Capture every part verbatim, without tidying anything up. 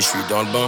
je suis dans le bain.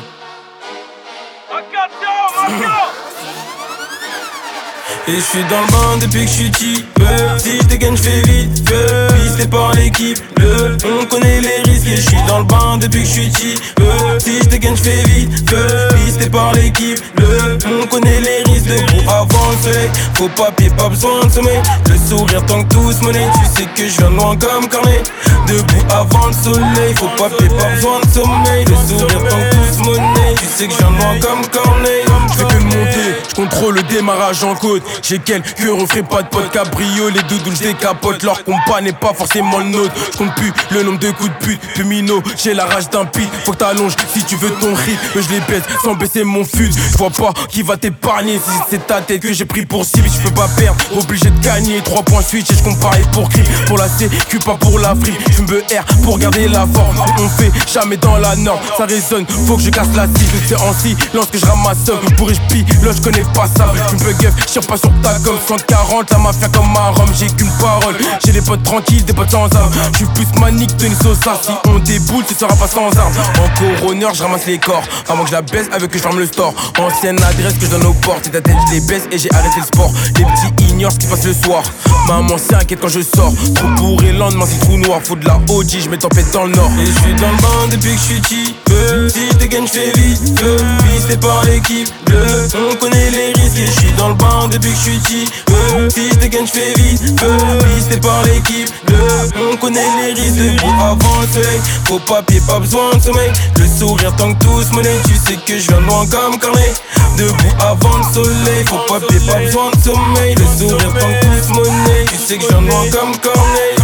Et je suis dans le bain depuis que je suis petit. Si je dégaine, je fais vite. Pisté par l'équipe bleu. On connaît les risques et je suis dans le bain depuis que je suis petit. Si je dégaine, je fais vite. Pisté par l'équipe bleu. On connaît les risques. Debout avant le soleil. Faut papier, pas besoin de sommeil. Le sourire tant que tous monnaie. Tu sais que je viens loin comme carnet. Debout avant le soleil. Faut papier, pas besoin de sommeil. Le sourire tant que tous monnaie. Tu sais que je viens loin comme cornet. Je fais que monter, je contrôle le démarrage en côte. J'ai quelques refrains, pas de potes cabrio. Les doudous, je décapote. Leur compas n'est pas forcément le nôtre. Je compte plus le nombre de coups de pute. Plus minot, j'ai la rage d'un pit. Faut que t'allonges si tu veux ton rythme. Je les baisse sans baisser mon fut. Je vois pas qui va t'épargner. Si c'est ta tête que j'ai pris pour cible, je peux pas perdre, obligé de gagner. Trois points switch et je compare pour cri. Pour la sécu, pas pour l'Afrique. Je me R pour garder la forme. On fait jamais dans la norme. Ça résonne, faut que je casse la cible. C'est en silence que je ramasse. Pour je pilote, je connais pas ça. Tu me peux gueuf, je tire pas sur ta gomme. cent quarante, la mafia comme ma Rome. J'ai qu'une parole, j'ai des potes tranquilles, des potes sans armes. Je suis plus manique, Tony Sosa. Si on déboule, tu seras pas sans armes. En couronneur, je ramasse les corps. Avant que je la baisse, avec que je ferme le store. Ancienne adresse que je donne aux portes. Et ta tête, je les baisse et j'ai arrêté le sport. Les petits ignorent ce qui passe le soir. Maman s'inquiète quand je sors. Trop bourré, le lendemain c'est trou noir. Faut de la O G, je mets tempête dans le nord. Et je suis dans le bain depuis que je suis petit. Si je dégaine, je fais vite. Pisté par l'équipe bleu. On connaît les risques et je suis dans le bain depuis que je suis petit. Si je dégaine, je fais vite. Pisté par l'équipe bleu. On connaît les risques. Debout avant le soleil. Faut papier, pas besoin de sommeil. Le sourire tant que tous monnaie. Tu sais que je viens loin comme carnet. Debout avant le soleil. Faut papier, pas besoin de sommeil. Le sourire tant que tous monnaie. Tu sais que je viens loin comme cornet.